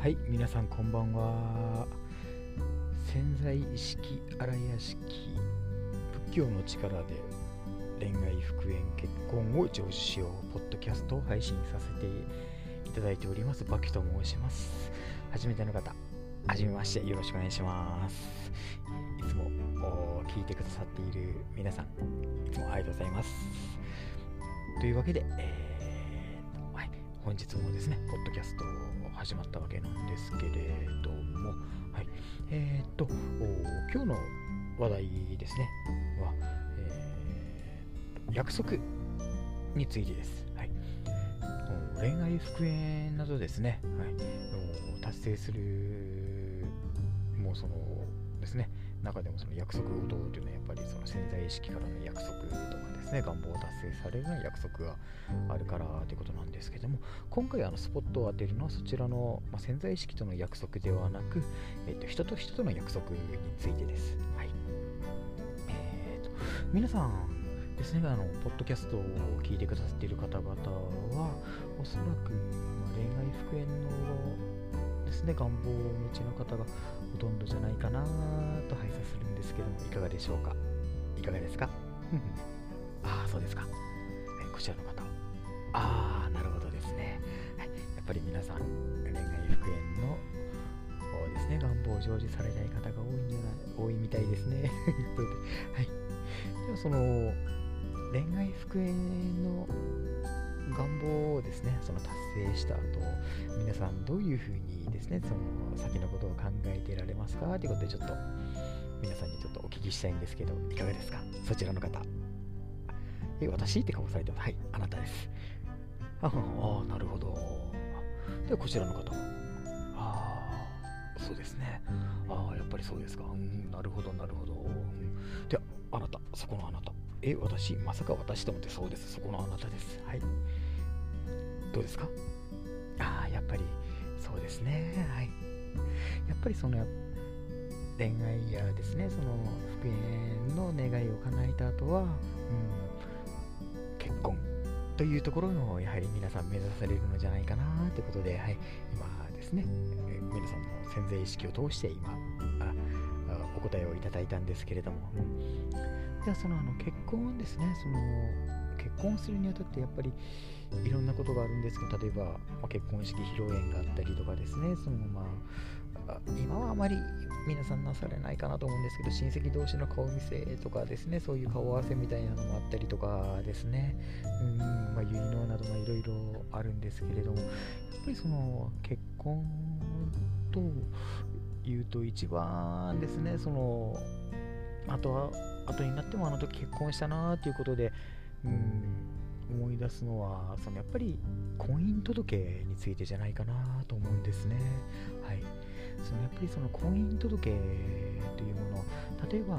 はい、皆さんこんばんは。潜在意識荒屋敷、仏教の力で恋愛復縁結婚を成就しようポッドキャストを配信させていただいておりますバキと申します。初めての方、はじめましてよろしくお願いします。いつも聞いてくださっている皆さん、いつもありがとうございます。というわけで、本日もですねポッドキャスト始まったわけなんですけれども、はい、今日の話題ですねは、約束についてです。はい、恋愛復縁などですね、はい、達成するもうそのですね中でもその約束事というのはやっぱりその潜在意識からの約束とかですね、願望を達成されるような約束があるからということなんですけども、今回スポットを当てるのはそちらの、潜在意識との約束ではなく、人と人との約束についてです。はい、皆さんですね、ポッドキャストを聞いてくださっている方々はおそらく、恋愛復縁のですね願望をお持ちの方がほとんどじゃないかなと拝察するんですけども、いかがでしょうか。いかがですか。ああ、そうですか。こちらの方、なるほどですね。はい、やっぱり皆さん恋愛復縁のですね願望を成就されない方が多いみたいですね。はい。ではその恋愛復縁の願望をですねその達成した後、皆さんどういうふうにですねその先のことを考えていられますかということで、ちょっと皆さんにちょっとお聞きしたいんですけど、いかがですか。そちらの方、私って顔されてます。はい、あなたです。なるほど。ではこちらの方、そうですね。やっぱりそうですか。なるほどなるほど。ではあなた、そこのあなた、私、まさか私と思って、そうです、そこのあなたです。はい、どうですか。やっぱりそうですね。はい、やっぱりその恋愛やですねその復縁の願いを叶えた後は、結婚というところのやはり皆さん目指されるのじゃないかなということで、はい、今ですね、皆さんの潜在意識を通して今お答えをいただいたんですけれども、ではその結婚ですね、その結婚するにあたってやっぱりいろんなことがあるんですけど、例えば、結婚式披露宴があったりとかですね、その今はあまり皆さんなされないかなと思うんですけど、親戚同士の顔見せとかですね、そういう顔合わせみたいなのもあったりとかですね、結納などいろいろあるんですけれども、やっぱりその結婚というと一番ですね、その後になってもあの時結婚したなということで、思い出すのはそのやっぱり婚姻届についてじゃないかなと思うんですね。はい、そのやっぱりその婚姻届というもの、例えば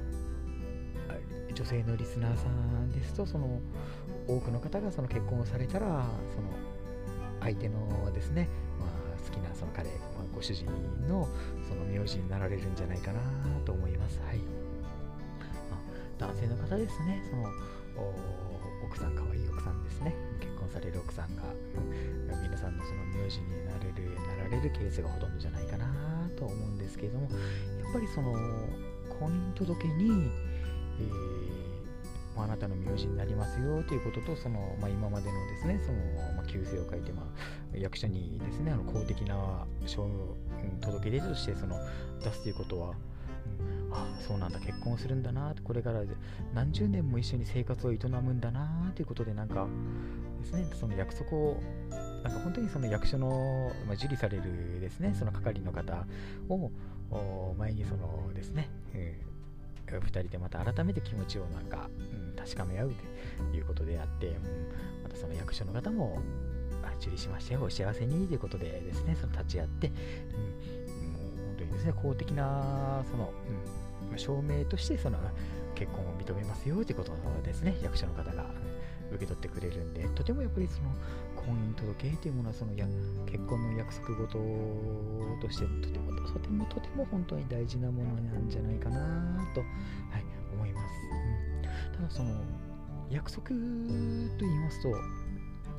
女性のリスナーさんですと、その多くの方がその結婚をされたら、その相手のですね、好きなその彼、ご主人のその名字になられるんじゃないかなと思います。はい、男性の方ですね、その奥さん、可愛い奥さんですね、結婚される奥さんが、皆さんのその名字になられるケースがほとんどじゃないかなと思うんですけれども、やっぱりその婚姻届に、あなたの名字になりますよということと、その、今までのですねその、旧姓を書いて、役所にですね公的な届け出としてその出すということは、そうなんだ、結婚するんだな、これから何十年も一緒に生活を営むんだなということで、なんかですねその約束をなんか本当にその役所の、受理されるですねその係の方を前にそのですね、2人でまた改めて気持ちをなんか、確かめ合うということであって、またその役所の方も受理しましたよ、お幸せにということでですねその立ち会って、もう本当にですね公的なその、証明としてその結婚を認めますよということですね、役所の方が受け取ってくれるんで、とてもやっぱりその婚姻届というものはその結婚の約束事としてとても本当に大事なものなんじゃないかなと、思います。ただその約束と言いますと、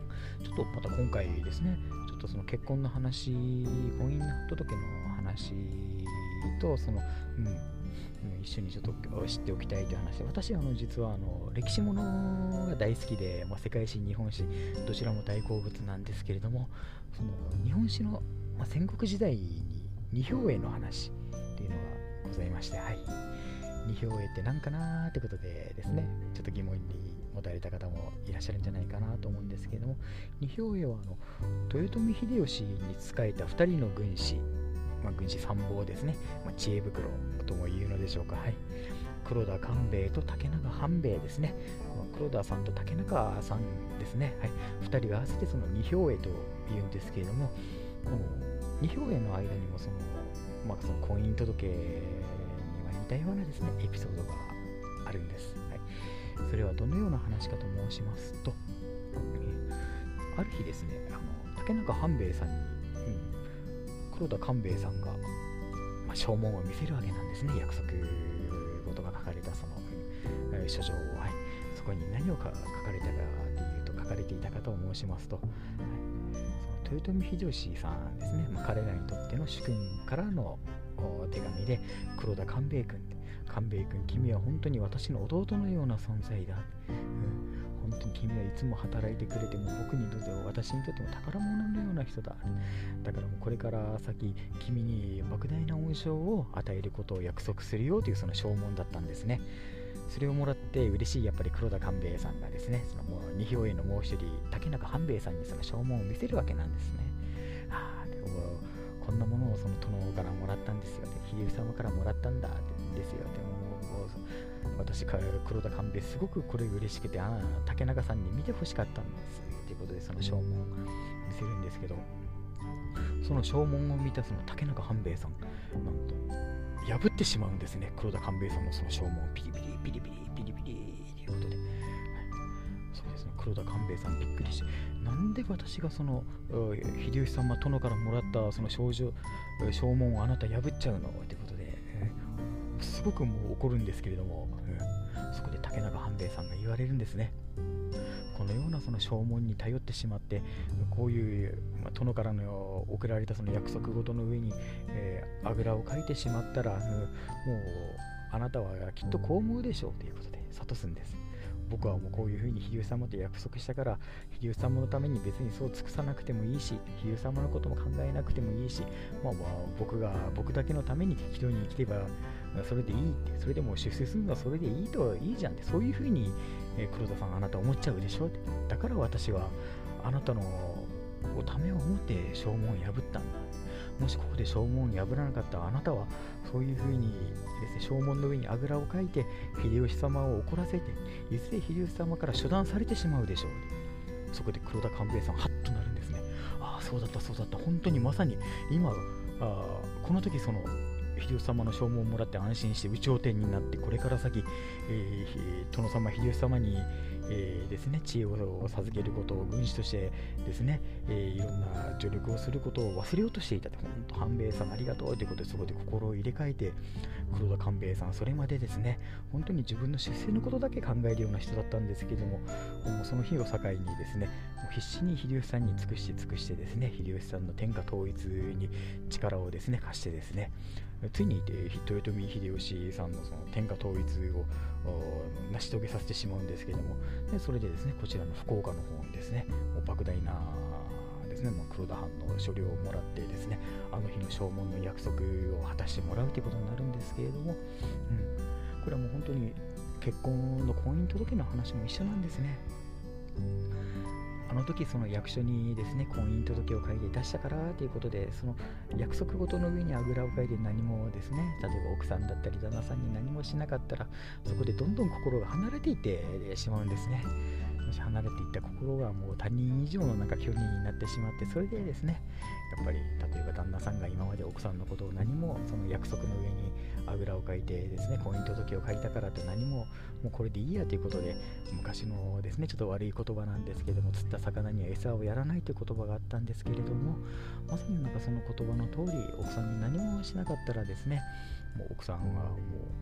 ちょっとまた今回ですね、ちょっとその結婚の話、婚姻届の話と一緒にちょっと知っておきたいという話で、私は実は歴史ものが大好きで、世界史、日本史どちらも大好物なんですけれども、その日本史の、戦国時代に二兵衛の話というのがございまして、はい、二兵衛って何かなーってことでですね、ちょっと疑問に持たれた方もいらっしゃるんじゃないかなと思うんですけれども、二兵衛は豊臣秀吉に仕えた2人の軍師、軍師参謀ですね、知恵袋とも言うのでしょうか、はい、黒田官兵衛と竹中半兵衛ですね。この黒田さんと竹中さんですね、はい、2人が合わせてその二兵衛と言うんですけれども、この二兵衛の間にもその婚姻届には似たようなですねエピソードがあるんです、はい、それはどのような話かと申しますと、ある日ですね、竹中半兵衛さんに、黒田官兵衛さんが、証文を見せるわけなんですね。約束事が書かれたその、書状を、はい、そこに何を書かれたかというと、書かれていたかと申しますと、はい、その豊臣秀吉さんですね、彼らにとっての主君からの手紙で、黒田官兵衛君、君は本当に私の弟のような存在だ、本当に君はいつも働いてくれても私にとっても宝物のような人だ。だからもうこれから先君に莫大な恩賞を与えることを約束するよというその証文だったんですね。それをもらって嬉しいやっぱり黒田官兵衛さんがですね、そのもう二兵衛のもう一人竹中半兵衛さんにその証文を見せるわけなんですね。でもこんなものをその殿からもらったんですよ、秀吉様からもらったんだですよ。でも私から黒田官兵衛すごくこれ嬉しくて、竹中さんに見てほしかったんですということでその証文を見せるんですけど、その証文を見たその竹中半兵衛さん、なんと破ってしまうんですね。黒田官兵衛さんのその証文をピリピリピリピリピリピリということで、はい、そうですね、黒田官兵衛さんびっくりして、なんで私がその秀吉様殿からもらったその証文をあなた破っちゃうのということで、すごくもう怒るんですけれども、そこで竹中半兵衛さんが言われるんですね。このようなその証文に頼ってしまって、こういう、殿からの送られたその約束事の上に、あぐらをかいてしまったら、もうあなたはきっとこう思うでしょうということで諭すんです。僕はもうこういうふうに秀吉様と約束したから、秀吉様のために別にそう尽くさなくてもいいし、秀吉様のことも考えなくてもいいし、僕だけのために適当に生きればそれでいいって、それでもう出世するのはそれでいいじゃんって、そういうふうに、黒田さんあなた思っちゃうでしょって。だから私はあなたのためを思って証文を破ったんだ。もしここで証文を破らなかったら、あなたはそういうふうにですね、証文の上にあぐらをかいて秀吉様を怒らせて、いずれ秀吉様から処断されてしまうでしょう。そこで黒田官兵衛さんハッとなるんですね。そうだった、本当にまさに今この時その秀吉様の証文をもらって安心して有頂天になって、これから先、殿様秀吉様に、ですね、知恵を授けることを軍師としてですね、いろんな助力をすることを忘れようとしていた。本当半兵衛さんありがとうということで、そこで心を入れ替えて、黒田官兵衛さんそれまでですね、本当に自分の出世のことだけ考えるような人だったんですけども、その日を境にですね、もう必死に秀吉さんに尽くしてですね、秀吉さんの天下統一に力をですね貸してですね、ついに豊臣秀吉さんのその天下統一を成し遂げさせてしまうんですけれども、でそれでですね、こちらの福岡の方にですね、もう莫大なですね、黒田藩の所領をもらってですね、あの日の証文の約束を果たしてもらうということになるんですけれども、これはもう本当に結婚の婚姻届の話も一緒なんですね。あの時その役所にですね、婚姻届を書いて出したからということで、その約束事の上にあぐらをかいて何もですね、例えば奥さんだったり旦那さんに何もしなかったら、そこでどんどん心が離れていってしまうんですね。もし離れていった心がもう他人以上の距離になってしまって、それでですね、やっぱり例えば旦那さんが今まで奥さんのことを何もその約束の上にあぐらをかいてですね、婚姻届を書いたからと何ももうこれでいいやということで、昔のですねちょっと悪い言葉なんですけれども、釣った魚には餌をやらないという言葉があったんですけれども、まさにその言葉の通り、奥さんに何もしなかったらですね、もう奥さんはもう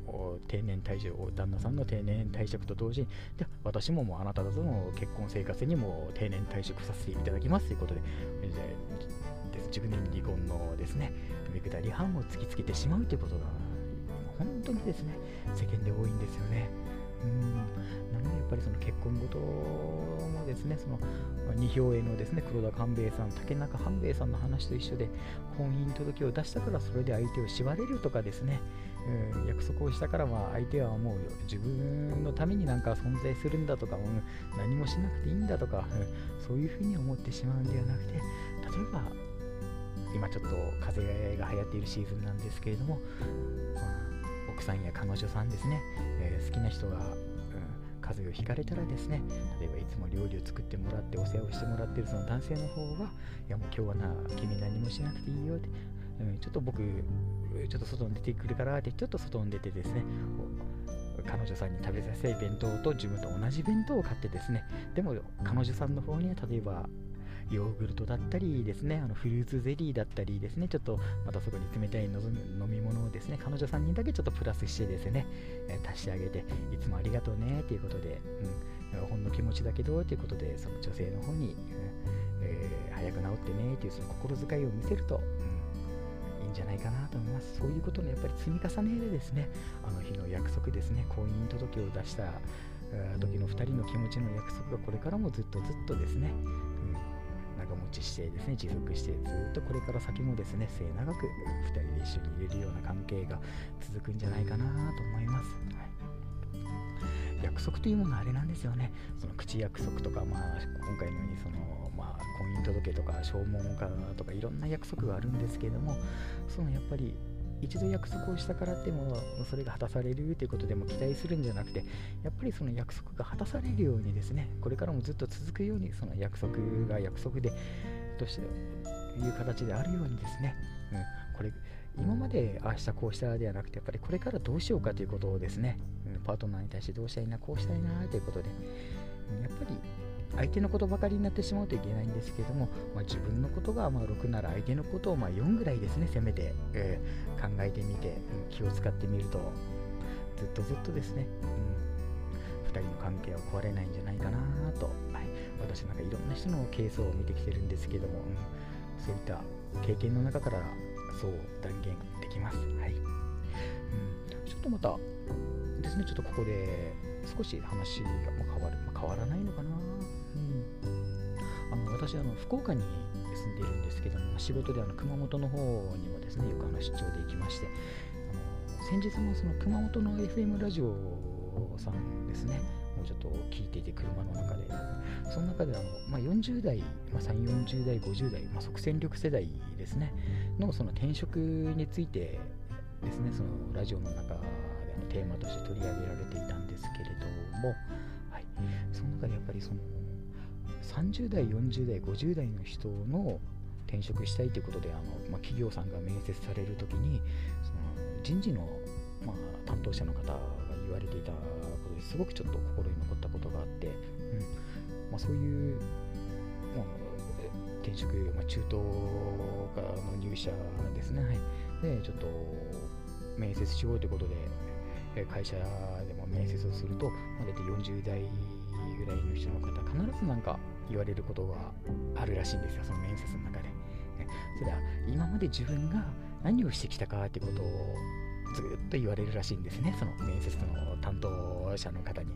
定年退職、旦那さんの定年退職と同時に、で私ももうあなたとの結婚生活にも定年退職させていただきますということで、熟年離婚のですね、見下り反を突きつけてしまうということが本当にですね、世間で多いんですよね。なのでやっぱりその結婚ごともですね、その二票へのですね、黒田官兵衛さん、竹中半兵衛さんの話と一緒で、婚姻届を出したからそれで相手を縛れるとかですね、約束をしたから相手はもう自分のためになんか存在するんだとか、何もしなくていいんだとか、そういうふうに思ってしまうんではなくて、例えば今ちょっと風邪が流行っているシーズンなんですけれども、奥さんや彼女さんですね、好きな人が、風邪をひかれたらですね、例えばいつも料理を作ってもらってお世話をしてもらっているその男性の方が、いやもう今日は君何もしなくていいよって、ちょっと僕ちょっと外に出てくるからって、ちょっと外に出てですね、彼女さんに食べさせたい弁当と自分と同じ弁当を買ってですね、でも彼女さんの方には例えばヨーグルトだったりですね、フルーツゼリーだったりですね、ちょっとまたそこに冷たい飲み物をですね、彼女さんにだけちょっとプラスしてですね、足してあげて、いつもありがとうねということで、ほんの気持ちだけどということで、その女性の方に、早く治ってねというその心遣いを見せると、いいんじゃないかなと思います。そういうことのやっぱり積み重ねでですね、あの日の約束ですね、婚姻届を出した時の2人の気持ちの約束がこれからもずっとですね、長持ちしてですね、持続してずっとこれから先もですね、末永く2人で一緒にいれるような関係が続くんじゃないかなと思います。約束というものはあれなんですよね。その口約束とか、今回のようにその、婚姻届とか証文化とかいろんな約束があるんですけれども、そのやっぱり一度約束をしたからってもそれが果たされるということでも期待するんじゃなくて、やっぱりその約束が果たされるようにですね、これからもずっと続くように、その約束が約束でとしていう形であるようにですね、これ今までああしたこうしたではなくて、やっぱりこれからどうしようかということをですね、パートナーに対してどうしたいなこうしたいなということで、やっぱり相手のことばかりになってしまうといけないんですけれども、自分のことが6なら相手のことを4ぐらいですね、せめて、考えてみて、気を使ってみるとずっとですね、2人の関係は壊れないんじゃないかなと、私なんかいろんな人のケースを見てきてるんですけども、そういった経験の中からそう断言できます。ちょっとまたですね、ちょっとここで少し話が変わらないのかな。私福岡に住んでいるんですけども、仕事で熊本の方にもですね、よく出張で行きまして、先日もその熊本の FM ラジオさんですね、もうちょっと聞いていて、車の中で、その中で40代、3、40代、50代、即戦力世代ですねのその転職についてですね、そのラジオの中でテーマとして取り上げられていたんですけれども、その中でやっぱりその30代、40代、50代の人の転職したいということで、企業さんが面接されるときに、その人事の、担当者の方が言われていたことですごくちょっと心に残ったことがあって、そういう、転職、中途の入社ですね、でちょっと面接しようということで、会社でも面接をすると、大体40代ぐらいの人の方、必ずなんか言われることがあるらしいんですよ、その面接の中で。それは今まで自分が何をしてきたかってことをずっと言われるらしいんですね、その面接の担当者の方に。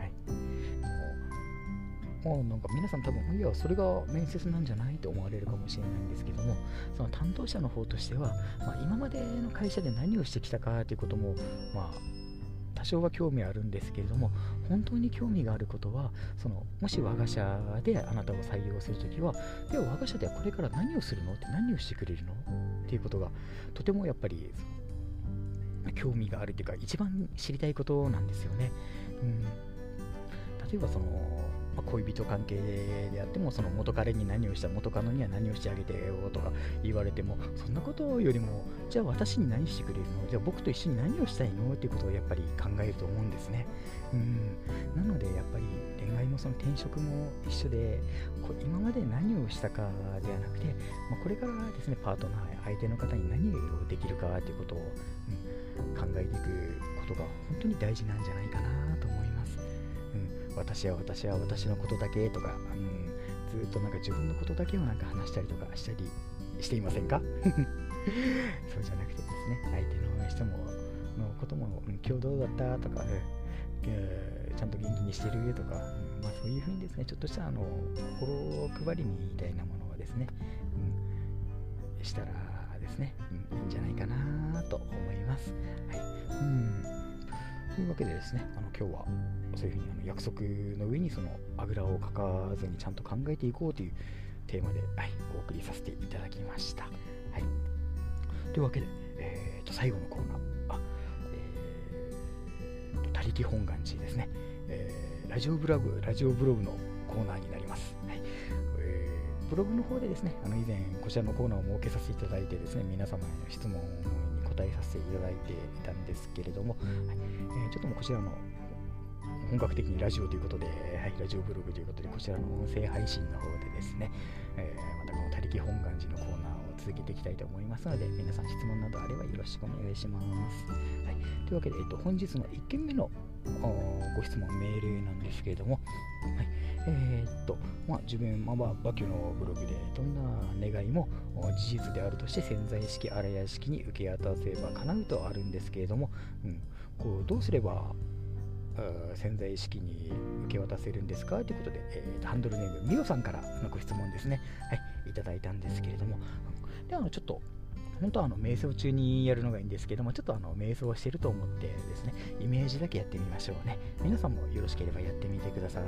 もうなんか皆さん多分、いやそれが面接なんじゃないと思われるかもしれないんですけども、その担当者の方としては、今までの会社で何をしてきたかということも多少は興味あるんですけれども、本当に興味があることは、もし我が社であなたを採用するときは、では我が社ではこれから何をするのって、何をしてくれるのっていうことがとてもやっぱり興味があるというか、一番知りたいことなんですよね。例えば恋人関係であっても、その元彼に何をした、元カノには何をしてあげてよとか言われても、そんなことよりも、じゃあ私に何してくれるの、じゃあ僕と一緒に何をしたいのっていうことをやっぱり考えると思うんですね。なのでやっぱり恋愛もその転職も一緒で、今まで何をしたかではなくて、これからですね、パートナーや相手の方に何をできるかということを、考えていくこことが本当に大事なんじゃないかなと思います。私は私のことだけとか、ずっとなんか自分のことだけをなんか話したりとかしたりしていませんか？そうじゃなくてですね、相手の人ものことも、今日どうだったとか、ちゃんと元気にしてるとか、そういうふうにですね、ちょっとした心配りみたいなものをですね、したらですね、いいんじゃないかなと思います。はい。というわけでですね、今日はそういうふうに約束の上にそのあぐらをかかずにちゃんと考えていこうというテーマで、お送りさせていただきました。はい。というわけで、最後のコーナー、他力本願寺ですね、ラジオブログのコーナーになります。はい。ブログの方でですね、以前こちらのコーナーを設けさせていただいてですね、皆様への質問に答えさせていただいていたんですけれども、ちょっともうこちらの本格的にラジオということで、ラジオブログということで、こちらの音声配信の方でですね、またこの他力本願寺のコーナーを続けていきたいと思いますので、皆さん質問などあればよろしくお願いします。はい、というわけで、本日の1件目のご質問メールなんですけれども、自分馬場家のブログでどんな願いも事実であるとして潜在意識荒屋敷に受け渡せば叶うとあるんですけれども、こうどうすれば潜在意識に受け渡せるんですかということで、ハンドルネームみおさんからのご質問ですね、いただいたんですけれども、でちょっと本当は瞑想中にやるのがいいんですけども、ちょっと瞑想をしていると思ってですね、イメージだけやってみましょうね。皆さんもよろしければやってみてください。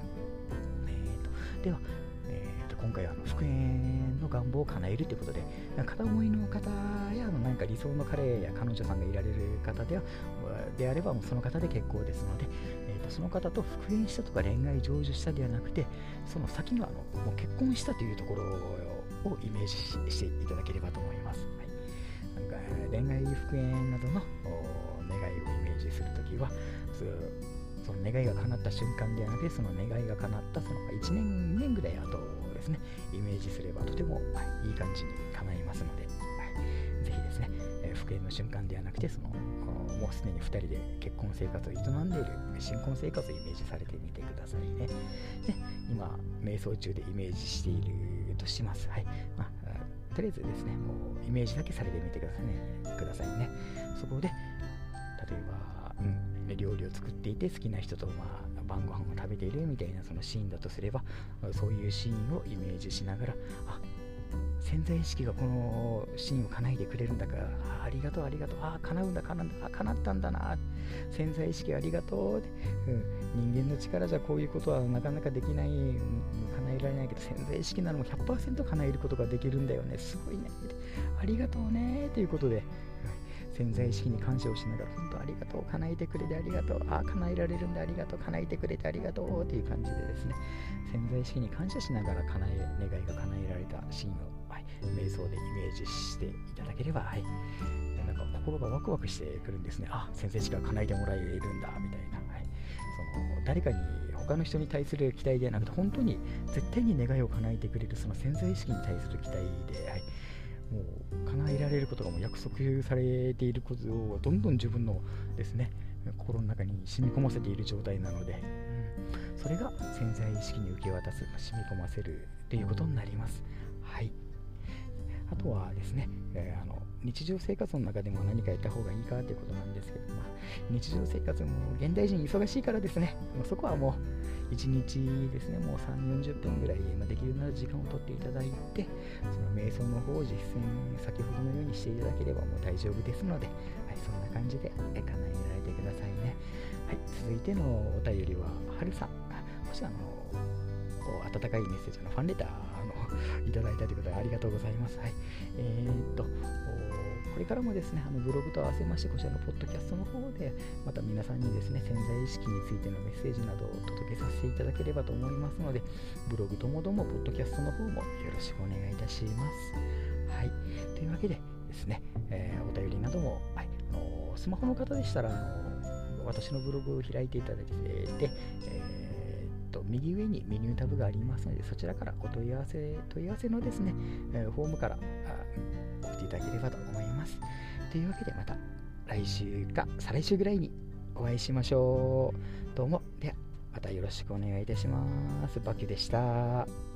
では、今回は復縁の願望を叶えるということで、片思いの方やなんか理想の彼や彼女さんがいられる方であればもうその方で結構ですので、その方と復縁したとか恋愛成就したではなくて、その先のもう結婚したというところをイメージしていただければと思います。なんか恋愛復縁などの願いをイメージするときは、その願いが叶った瞬間ではなくて、その願いが叶ったその1年、2年ぐらい後ですね、イメージすればとても、いい感じに叶いますので、ぜひですね、復縁の瞬間ではなくて、そのもうすでに2人で結婚生活を営んでいる新婚生活をイメージされてみてくださいね。で、今、瞑想中でイメージしているとします。とりあえずですね、もうイメージだけされてみてくださいね。そこで、例えば、料理を作っていて好きな人と晩ご飯を食べているみたいなそのシーンだとすれば、そういうシーンをイメージしながら、潜在意識がこのシーンを叶えてくれるんだから、ありがとう、叶うんだ、叶ったんだな、潜在意識ありがとう、人間の力じゃこういうことはなかなかできない、叶えられないけど、潜在意識ならもう 100% 叶えることができるんだよね、すごいね、ありがとうねということで、潜在意識に感謝をしながら、本当ありがとう、叶えてくれてありがとう、叶えられるんでありがとう、叶えてくれてありがとうという感じでですね、潜在意識に感謝しながら願いが叶えられたシーンを、瞑想でイメージしていただければ、なんか心がワクワクしてくるんですね。潜在意識が叶えてもらえるんだみたいな、その誰かに他の人に対する期待ではなくて、本当に絶対に願いを叶えてくれるその潜在意識に対する期待で、もう叶えられることがもう約束されていることをどんどん自分のですね心の中に染み込ませている状態なので、それが潜在意識に受け渡す、染み込ませるということになります。あとはですね、日常生活の中でも何かやった方がいいかということなんですけど、日常生活も現代人忙しいからですね、そこはもう1日ですね、もう3、40分ぐらいできるなら時間をとっていただいて、その瞑想の方を実践、先ほどのようにしていただければもう大丈夫ですので、そんな感じで叶えられてくださいね。続いてのお便りは、はるさん。もし温かいメッセージのファンレターいただいたということでありがとうございます。これからもですね、ブログと合わせまして、こちらのポッドキャストの方で、また皆さんにですね、潜在意識についてのメッセージなどをお届けさせていただければと思いますので、ブログともども、ポッドキャストの方もよろしくお願いいたします。というわけでですね、お便りなども、スマホの方でしたら、私のブログを開いていただいて、右上にメニュータブがありますので、そちらから問い合わせのですね、フォームから送っていただければと思います。というわけでまた来週か再来週ぐらいにお会いしましょう。どうも。ではまたよろしくお願いいたします。バキュでした。